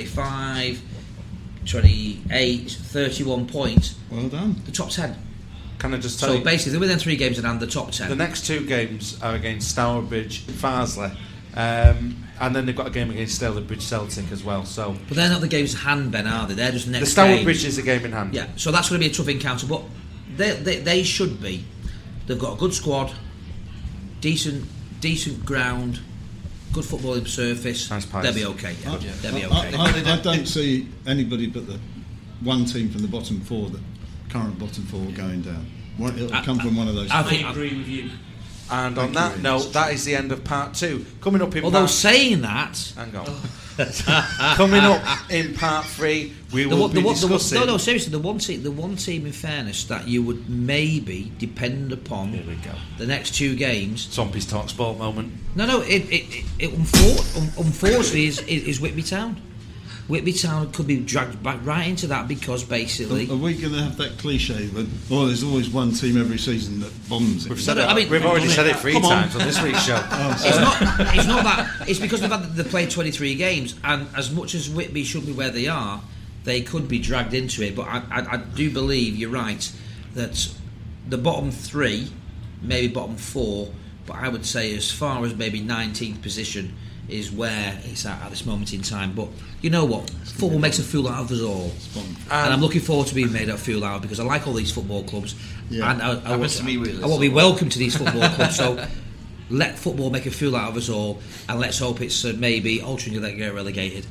25, 28, 31 points. Well done. The top 10. can I just tell So you? basically, they win them 3 games in hand, the top 10. The next 2 games are against Stourbridge, Farsley, and then they've got a game against Stalybridge Celtic as well. So But they're not the games in hand, Ben, are they? They're just next the Stourbridge games. is a game in hand. Yeah, so that's going to be a tough encounter, but they should be. They've got a good squad, decent ground, good footballing surface. Nice pace. They'll be okay. Yeah. They'll be okay. I don't see anybody but the one team from the bottom 4, the current bottom 4, going down. It'll come from one of those. I I think- agree with you. And on Thank you, that Ian. note, that is the end of part 2. Coming up in Although part... saying that, Hang on. Coming up in part 3, we will be discussing... no, seriously, the one team, in fairness, that you would maybe depend upon Here we go. the next 2 games. Swampy's Talk Sport moment. No, it unfortunately is Whitby Town. Whitby Town could be dragged back right into that because basically... Are we going to have that cliche that, there's always one team every season that bombs it? We've said No, it. I mean- We've already said it 3 Come on. times on this week's show. It's not that. It's because they've played 23 games, and as much as Whitby should be where they are, they could be dragged into it. But I do believe you're right that the bottom 3, maybe bottom 4, but I would say as far as maybe 19th position is where it's at this moment in time. But you know what? Football makes a fool out of us all, and I'm looking forward to being made a fool out of because I like all these football clubs, Yeah. and I Happens to me with want to be welcome to these football clubs. So let football make a fool out of us all, and let's hope it's maybe Altrincham that get relegated.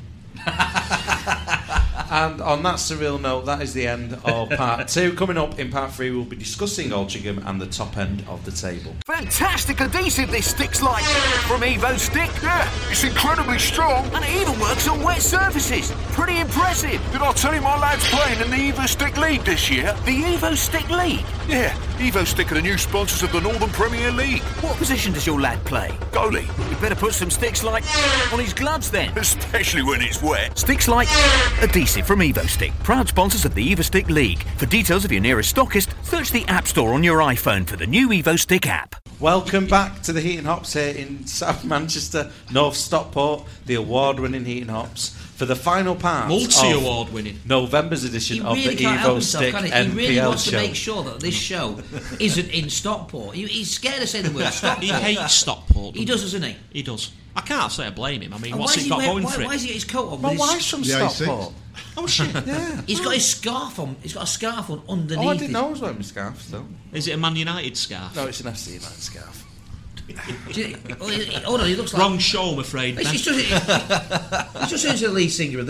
And on that surreal note, that is the end of part 2. Coming up in part 3, we'll be discussing Altrincham and the top end of the table. Fantastic adhesive this Stick's like from Evo Stick. Yeah, it's incredibly strong. And it even works on wet surfaces. Pretty impressive. Did I tell you my lad's playing in the Evo Stick League this year? The Evo Stick League. Yeah, Evo Stick are the new sponsors of the Northern Premier League. What position does your lad play? Goalie, You better put some Sticks like on his gloves then. especially when it's wet. Sticks like adhesive from Evo Stick. Proud sponsors of the Evo Stick League. For details of your nearest stockist, search the App Store on your iPhone for the new Evo Stick app. Welcome back to the Heating Hops here in South Manchester, North Stockport, the award-winning Heating Hops, for the final part Multi-award winning. November's edition He of really the can't help Evo himself, Stick can he? He really NPL wants to show. make sure that this show isn't in Stockport. He's scared to say the word Stockport. He hates Stockport. He does, doesn't he? He does. I can't say I blame him. I mean, And what's why he is got going for why it? has he got his coat on? My with his- wife's from The A6. Stockport. Oh shit! Yeah. He's got his scarf on. He's got a scarf on underneath. Oh, I didn't his- know I was wearing my scarf still. Is it a Man United scarf? No, it's an FC United scarf. Hold on, he looks like Wrong show, I'm afraid. Ben. He's just into the lead singer of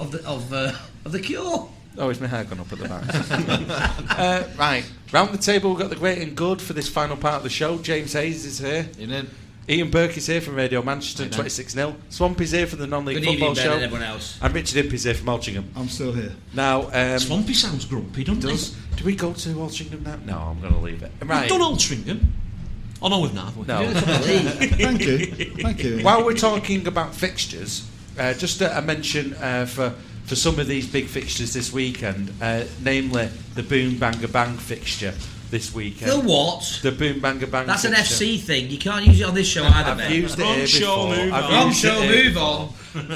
the Cure. Oh, is my hair gone up at the back? Right, round the table we've got the great and good for this final part of the show. James Hayes is here. Ian Burke is here from Radio Manchester, 26-0. Swampy's here from the non-league Good football evening, Ben, show. and everyone else. And Richard Impey's here from Altrincham. I'm still here. Now, Swampy sounds grumpy, doesn't does, do we go to Altrincham now? No, I'm going to leave it. he? Right. We've done Altrincham. Oh no, we've not. Have we? No. Thank you. Thank you. While we're talking about fixtures, just a mention for some of these big fixtures this weekend, namely the Boom Banga Bang fixture this weekend. The what? The Boom Banga Bang That's an fixture. FC thing. You can't use it on this show either, I've Ben. used it Wrong here show, before. move I've on. Wrong used show, it here move on.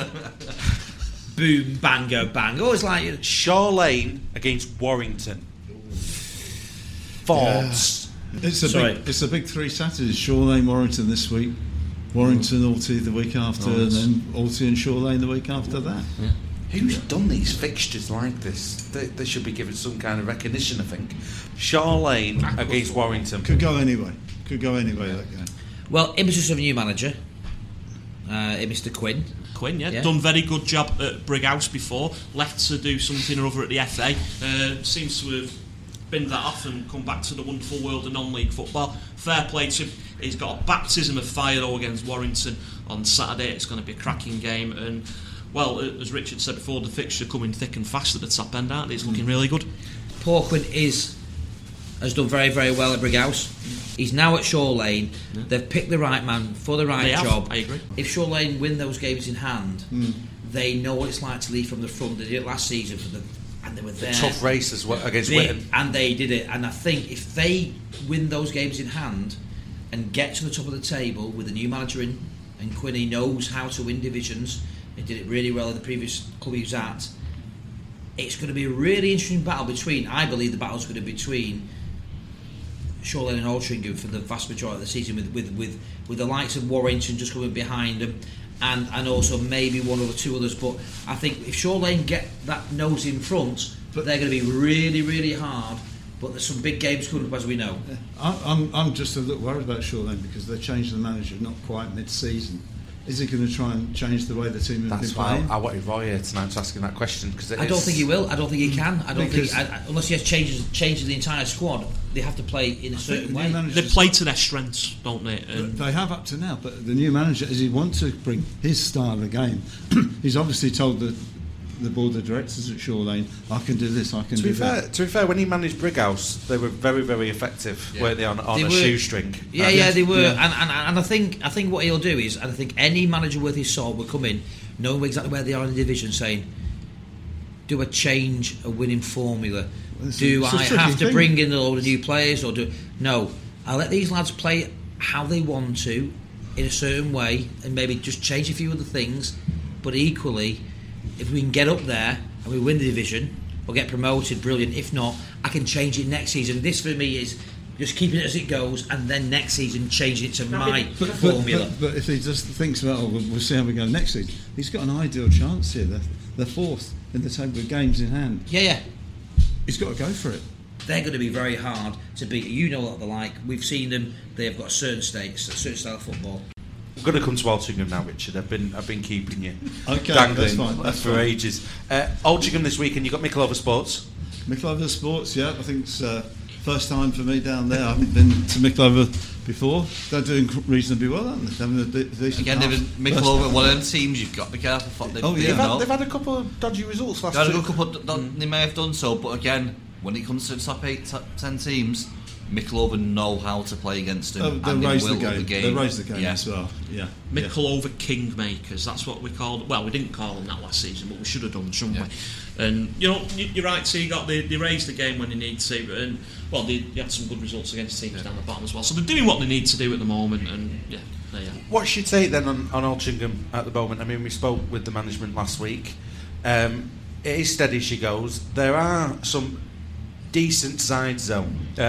Boom, bango, bang. Always like Shaw Lane against Warrington. Thoughts? It's a big 3 Saturdays. Shaw Lane, Warrington this week. Warrington, Alty the week after, and then Alty and Shaw Lane the week after that. Yeah. Who's done these fixtures like this? They should be given some kind of recognition, I think. Shaw Lane against Warrington. Could go anyway. That game. well, impetus of a new manager, Mr. Quinn. Quinn, Yeah. done very good job at Brighouse before. Left to do something or other at the FA. Seems to have binned that off and come back to the wonderful world of non-league football. Fair play to him. He's got a baptism of fire though against Warrington on Saturday. It's going to be a cracking game, and well, as Richard said before, the fixture coming thick and fast at the top end, aren't they? It's looking really good. Paul Quinn has done very, very well at Brighouse. He's now at Shaw Lane. Yeah. They've picked the right man for the right They have, job. I agree. If Shaw Lane win those games in hand, they know what it's like to lead from the front. They did it last season and they were there. Tough race as well against Whitton. And they did it. And I think if they win those games in hand and get to the top of the table with a new manager in, and Quinny knows how to win divisions, he did it really well in the previous club he was at, it's going to be a really interesting battle between, I believe the battle's going to be between Shaw Lane and Altrincham for the vast majority of the season with the likes of Warrington just coming behind them and also maybe one or two others. But I think if Shaw Lane get that nose in front, they're going to be really, really hard. But there's some big games coming up, as we know. I'm just a little worried about Shaw Lane because they changed the manager not quite mid-season. Is he going to try and change the way the team have been playing? That's why I wanted Roy here tonight to ask him that question. Because I don't think he will. I don't think he can. I don't think unless he has changes the entire squad, they have they play in a certain way. They play to their strengths, don't they? They have up to now. But the new manager, does he want to bring his style of the game? He's obviously told the board of directors at Shaw Lane, I can do this, I can do that. To be fair, when he managed Brighouse, they were very, very effective, weren't they, on a shoestring? Yeah, they were. Yeah. And I think what he'll do is, and I think any manager worth his salt will come in, knowing exactly where they are in the division, saying, do a change, a winning formula. Do I have to bring in a load of new players, or no? I'll let these lads play how they want to, in a certain way, and maybe just change a few other things, but equally, if we can get up there and we win the division or get promoted, brilliant. If not, I can change it next season. This for me is just keeping it as it goes, and then next season changing it to my formula. But if he just thinks about, we'll see how we go next season, he's got an ideal chance here. They're fourth in the table with games in hand. Yeah. He's got to go for it. They're going to be very hard to beat. You know what they're like. We've seen them. They've got a certain style of football. I'm going to come to Altrincham now, Richard. I've been keeping you that's dangling fine. for ages. Altrincham this weekend, you've got Mickleover Sports. Mickleover Sports, yeah. I think it's first time for me down there. I haven't been to Mickleover before. They're doing reasonably well, aren't they? Having a decent again, Mickleover, one of them teams you've got to be careful. They've had a couple of dodgy results last week. They may have done so, but again, when it comes to the top 8, top 10 teams, Mickleover know how to play against them. They raise the game. They raise the game as well. Yeah. Mickleover Kingmakers. That's what we called. Well, we didn't call them that last season, but we should have done, shouldn't we? And you're right. So they raised the game when they need to, and they had some good results against teams down the bottom as well. So they're doing what they need to do at the moment, and there you are. What's your take then on Altrincham at the moment? I mean, we spoke with the management last week. It is steady she goes. There are some decent sides though,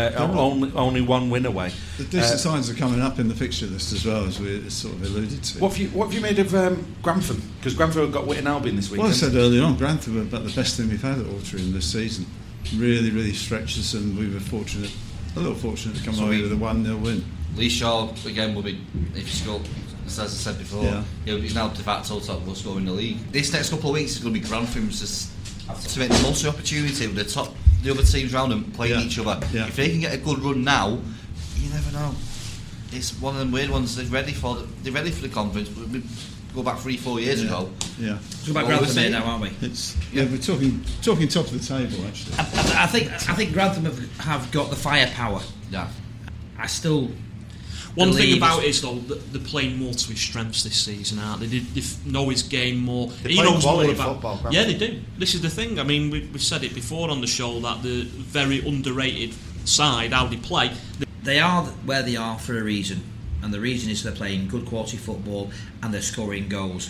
only one win away. The decent sides are coming up in the fixture list as well, as we sort of alluded to. What have you made of Grantham? Because Grantham got Witton Albion this week. Well, I said earlier on, Grantham were about the best thing we've had at Altrincham this season. Really, really stretched us, and we were a little fortunate to come away with a 1-0 win. Lee Shaw again will be, if you score, as I said before, he's now de facto top goal scorer in the league. This next couple of weeks is going to be Grantham's just to make the most opportunity with the other teams around them playing each other. Yeah. If they can get a good run now, you never know. It's one of them weird ones. They're ready for the conference. We go back 3-4 years ago. Yeah, we're about Grantham now, aren't we? We're talking top of the table actually. I think Grantham have got the firepower. Yeah, I still. One thing about it is though, they're playing more to his strengths this season, aren't they? They know his game more. He knows more about football. Yeah, they do. This is the thing. I mean, we've said it before on the show that the very underrated side, how they play. They are where they are for a reason, and the reason is they're playing good quality football and they're scoring goals.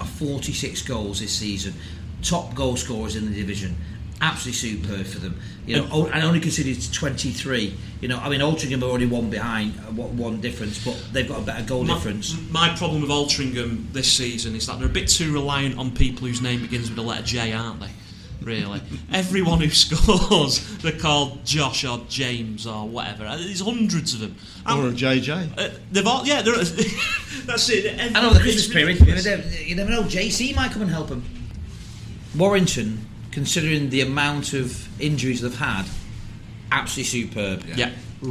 46 goals this season, top goal scorers in the division. Absolutely superb for them. And only considered 23. Altrincham are already one behind, one difference, but they've got a better goal difference. My problem with Altrincham this season is that they're a bit too reliant on people whose name begins with the letter J, aren't they? Really, everyone who scores, they're called Josh or James or whatever. There's hundreds of them. Or a JJ. They've all, that's it. I know the Christmas period. You never know. JC might come and help them. Warrington, considering the amount of injuries they've had, absolutely superb. Yeah.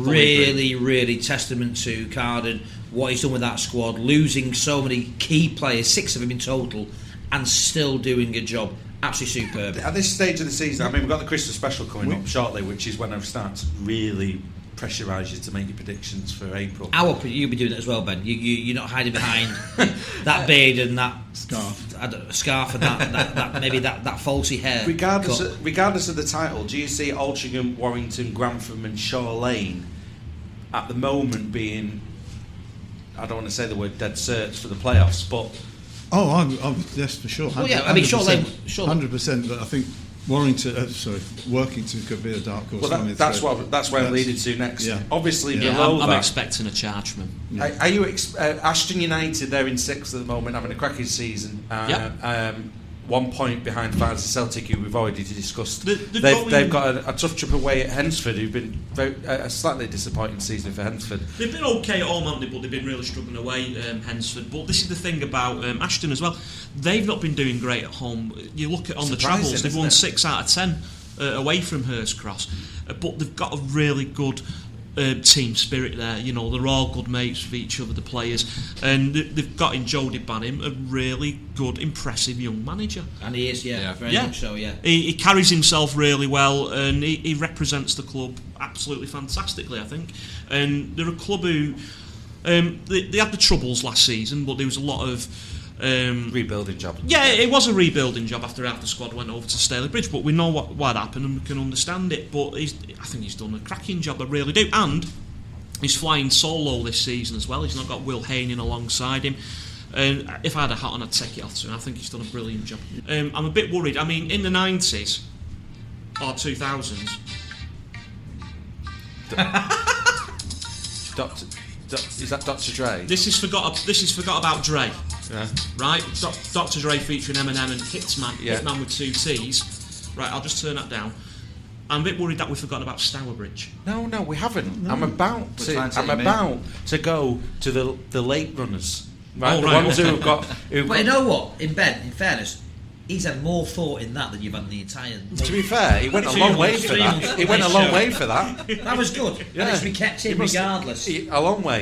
Really testament to Carden, what he's done with that squad, losing so many key players, 6 of them in total, and still doing a job. Absolutely superb. At this stage of the season, I mean, we've got the Christmas special coming up shortly, which is when I start to really pressurise you to make your predictions for April. You'll be doing it as well, Ben. You're not hiding behind that beard and that scarf and that maybe that falsy hair. Regardless of the title, do you see Altrincham, Warrington, Grantham and Shaw Lane at the moment being, I don't want to say the word dead cert for the playoffs, but I'm yes, for sure. Well, yeah, I mean, Shaw Lane, 100%. But I think Workington could be a dark horse. Well, that's where I'm leading to next. Yeah. Yeah, below I'm that, expecting a chargeman. Are you Ashton United? They're in 6th at the moment, having a cracking season. 1 point behind Farnborough Celtic, who we've already discussed. They've got a tough trip away at Hensford, who've been a slightly disappointing season for Hensford. They've been okay at home, haven't they? But they've been really struggling away, Hensford. But this is the thing about Ashton as well. They've not been doing great at home. You look at on the travels, they've won 6 out of 10 away from Hurst Cross. But they've got a really good team spirit there. You know, they're all good mates with each other, the players, and they've got in Jody Banham, a really good, impressive young manager. And he is, very much so. Yeah, he carries himself really well, and he represents the club absolutely fantastically, I think. And they're a club who they had the troubles last season, but there was a lot of rebuilding job. Yeah, it was a rebuilding job after half the squad went over to Staley Bridge, but we know what happened and we can understand it. But I think he's done a cracking job, I really do. And he's flying solo this season as well. He's not got Will Hayning alongside him. And if I had a hat on, I'd take it off to him. I think he's done a brilliant job. I'm a bit worried. I mean, in the 90s or 2000s. Is that Dr. Dre? This is forgot about Dre. Yeah. Right? Dr. Dre featuring Eminem and Hitman with 2 T's. Right, I'll just turn that down. I'm a bit worried that we've forgotten about Stourbridge. No, we haven't. No. I'm about to go to the late runners. Right? The ones who have got. But you know what? In fairness, he's had more thought in that than you've had in the entire. To be fair, he went a long way for that. He went a long way for that. That was good. Yeah. At least we kept him regardless. A long way.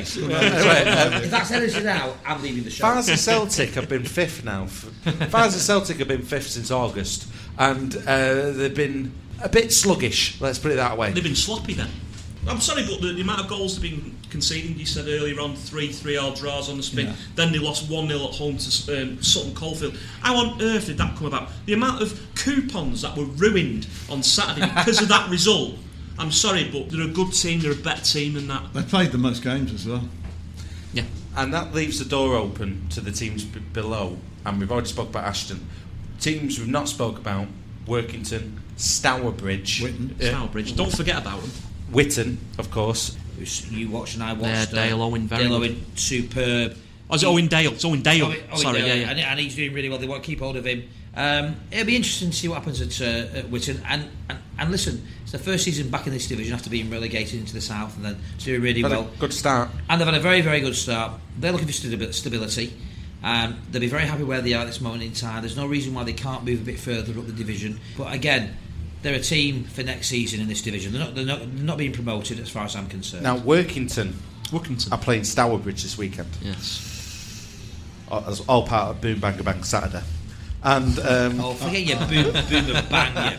If that's anything out, I'm leaving the show. Farnborough Celtic have been 5th now. Farnborough Celtic have been 5th since August, and they've been a bit sluggish. Let's put it that way. They've been sloppy then. I'm sorry, but the amount of goals they've been conceding, you said earlier on, 3-3 draws on the spin. Yeah. Then they lost 1-0 at home to Sutton Coldfield. How on earth did that come about? The amount of coupons that were ruined on Saturday because of that result. I'm sorry, but they're a good team. They're a better team than that. They played the most games as well. Yeah. And that leaves the door open to the teams below. And we've already spoke about Ashton. Teams we've not spoke about: Workington, Stourbridge. Stourbridge. Don't forget about them. Whitton, of course. You watched and I watched. Dale Owen, very Dale Owen, superb. Oh, is it Owen Dale? It's Owen Dale. Sorry, Dale, yeah. And he's doing really well. They want to keep hold of him. It'll be interesting to see what happens at Whitton. And listen, it's the first season back in this division after being relegated into the South, and then doing really well. Good start. And they've had a very, very good start. They're looking for stability. They'll be very happy where they are at this moment in time. There's no reason why they can't move a bit further up the division. But again, they're a team for next season in this division. They're not being promoted as far as I'm concerned. Now, Workington are playing Stourbridge this weekend. Yes. As all part of Boom Bang Bang Saturday. And forget your boom and bang.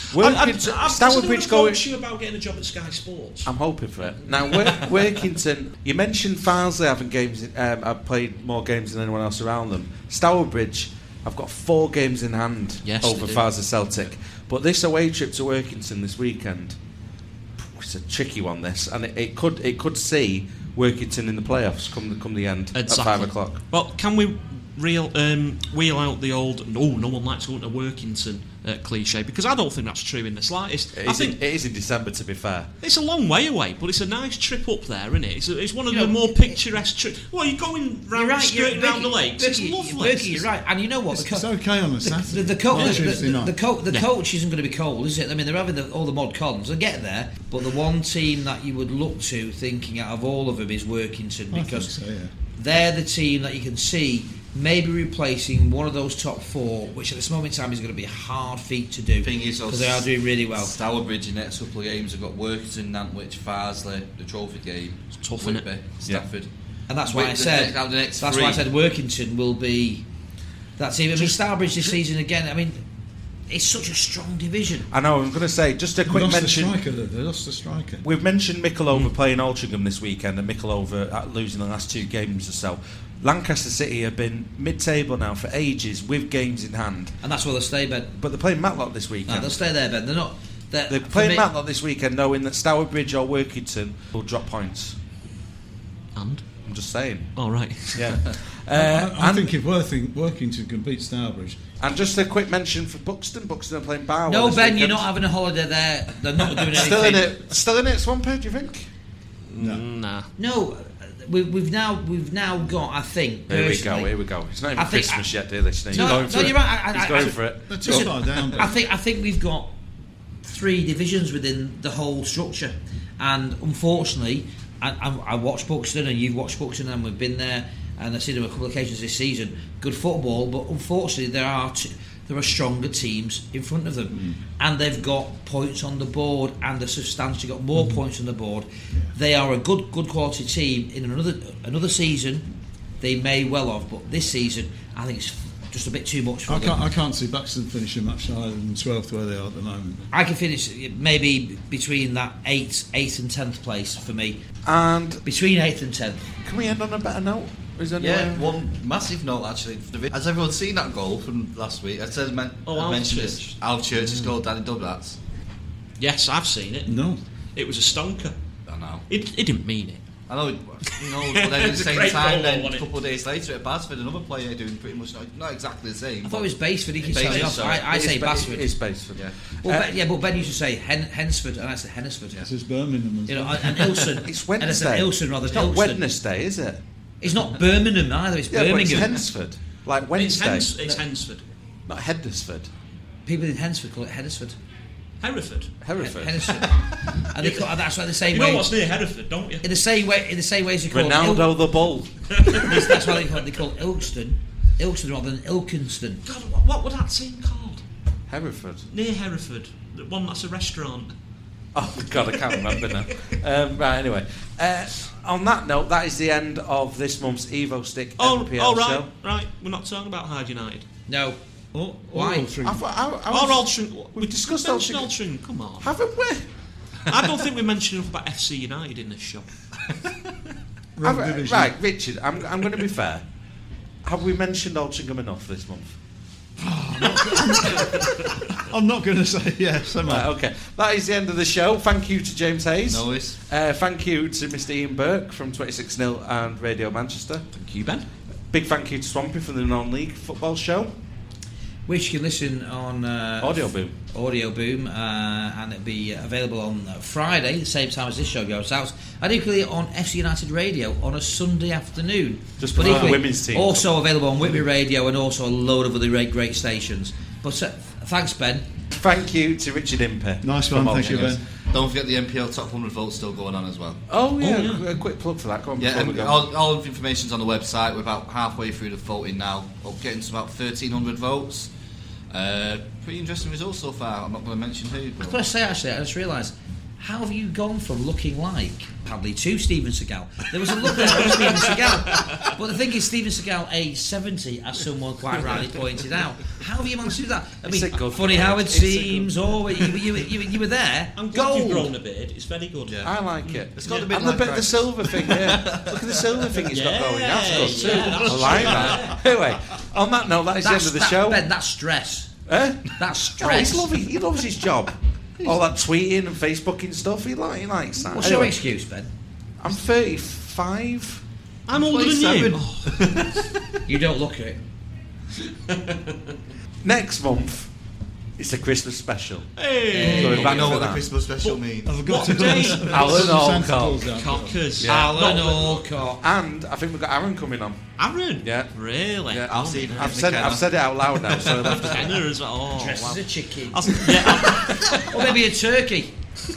Stourbridge going. You about getting a job at Sky Sports. I'm hoping for it. Now, Workington. You mentioned Farnsley having games. I've played more games than anyone else around them. Stourbridge, I've got 4 games in hand over Farnsley Celtic. But this away trip to Workington this weekend, it's a tricky one. This, and it could see Workington in the playoffs come the end at 5 o'clock. Well, can we wheel out the old no one likes going to Workington cliche, because I don't think that's true in the slightest. It is in December, to be fair. It's a long way away, but it's a nice trip up there, isn't it? It's one of the more picturesque trips. Well, you're going skirting around the lakes. It's lovely. You're right, and you know what? It's okay on a Saturday. The coach isn't going to be cold, is it? I mean, they're having all the mod cons. They'll get there, but the one team that you would look to, thinking out of all of them, is Workington, because they're the team that you can see maybe replacing one of those top 4, which at this moment in time is going to be a hard feat to do. Thing is, because they are doing really well. Stourbridge in the next couple of games have got Workington, Nantwich, Farsley, the trophy game, it's tough, Whitby, Stafford. And that's why I said Workington will be that team. I mean, Stourbridge this season again. I mean, it's such a strong division. I know. I'm going to say just a quick mention. They lost the striker. We've mentioned Micklehove playing Altrincham this weekend, and Micklehove losing the last 2 games or so. Lancaster City have been mid-table now for ages with games in hand, and that's where they'll stay, Ben. But they're playing Matlock this weekend. No, they'll stay there, Ben. They're playing Matlock this weekend, knowing that Stourbridge or Workington will drop points. And I'm just saying. All right. Yeah. I think if working to compete Stourbridge. And just a quick mention for Buxton. Buxton are playing Barwell. No, this Ben, weekend. you're not having a holiday there. They're not doing anything. Still in it, Swampy, do you think? No. Nah. No, we've now got. I think. Here personally, we go. It's not even I think- Christmas yet, dear listener. No, He's going for you're it. right. He's going for it. They're too far down. Ben. I think we've got 3 divisions within the whole structure, and unfortunately, I watched Buxton, and you've watched Buxton, and we've been there, and I've seen them a couple of occasions this season. Good football, but unfortunately, there are stronger teams in front of them, and they've got points on the board, and they've substantially got more points on the board. They are a good quality team. In another season, they may well have, but this season, I think it's just a bit too much for them. I can't see Buxton finishing much higher than 12th where they are at the moment. I can finish maybe between that 8th and 10th place for me. And Between 8th and 10th. can we end on a better note? Is there Yeah, anyone- one massive note actually. Has everyone seen that goal from last week? I mentioned this. Al Church's goal, Danny Dubnats. Yes, I've seen it. No. It was a stonker. I know. He didn't mean it. I know, but then at the It's a same great time, goal, then wasn't a it? couple of days later at Basford, another player doing pretty much not exactly the same. I thought it was Basford. He can Basford, tell you off. sorry. I say Basford. It's Basford. Yeah. Well, but Ben used to say Hensford, and I said Hennisford. This is Birmingham. You know, and Ilson. It's And I said Wednesday. Ilson rather It's than not Ilston. Wednesday, is it? It's not Birmingham either. It's Yeah, but it's Birmingham. Hensford. Like It's, Wednesday. it's Hensford. Not Heddersford. People in Hensford call it Hennisford. Hereford. Hereford. Hennisford. And they call, that's why the same You way. know what's near Hereford, don't you? In the same way as you call Ronaldo the Bull. That's why they call Ilkeston rather than Ilkenston. God, what was that team called? Hereford. Near Hereford. The one that's a restaurant. Oh, God, I can't remember now. Right, anyway. On that note, that is the end of this month's Evo Stick NPL show. Right. We're not talking about Hyde United. No. Or Why? Altrincham. Or Altrincham. We've discussed mentioned Altrincham. Altrincham. Come on. Haven't we? I don't think we mentioned enough about FC United in this show. Wrong division. Right, Richard, I'm going to be fair. Have we mentioned Altrincham enough this month? I'm not going to say yes, am Right, I? okay. That is the end of the show. Thank you to James Hayes. No worries. Thank you to Mr. Ian Burke from 26-0 and Radio Manchester. Thank you, Ben. Big thank you to Swampy from the Non-League Football Show. Which you can listen on Audio Boom. Audio Boom, and it'll be available on Friday, the same time as this show goes out, and equally on FC United Radio on a Sunday afternoon. Just But before the equally women's team. Also available on Whitby Radio and also a load of other great stations. But thanks, Ben. Thank you to Richard Impey. Nice from one, thank you, Altrincham. Ben. Don't forget the NPL Top 100 votes still going on as well. Oh, yeah. A quick plug for that. Go on, Yeah, before we and go. all the information's on the website. We're about halfway through the voting now. Getting to about 1,300 votes. Pretty interesting results so far. I'm not going to mention who. I've But got to say, actually, I just realised, how have you gone from looking like Padley to Steven Seagal? There was a look there of Steven Seagal. But the thing is, Steven Seagal, age 70, as someone quite rightly pointed out. How have you managed to do that? I It's mean, a good funny beard. how it It's a seems. Oh, you were there. I'm glad you've Gold. grown a beard. It's very good. Yeah. I like it. It's got a bit and like the bit of the Christ. silver thing, yeah. Look at the silver thing he's got going. That's good too. yeah, that's I like that. Anyway, on that note, that is the end of the show. Ben, that's stress. Eh? That's Oh, he's stress. lovely. He loves his job. All that tweeting and Facebooking stuff. He likes that. What's your Anyway, excuse, Ben? I'm 35. I'm older than you. 27. You don't look at it. Next month, it's a Christmas special. Hey. So we're we back know for what the that. Christmas special means. I forgot What to day? Alan Santa Alcott. Claus out. Cockers. Alan Not- Alcott. And I think we've got Aaron coming on. Aaron? Yeah. Really? Yeah. I'll see. I've said it out loud now, so I'll have to Tenor as well. Oh, Dressed wow. as a chicken. Yeah, Or maybe a turkey.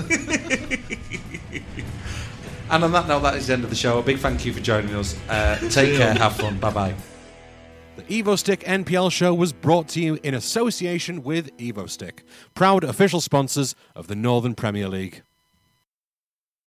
And on that note, that is the end of the show. A big thank you for joining us. Take care, have fun, bye-bye. The EvoStick NPL show was brought to you in association with EvoStick, proud official sponsors of the Northern Premier League.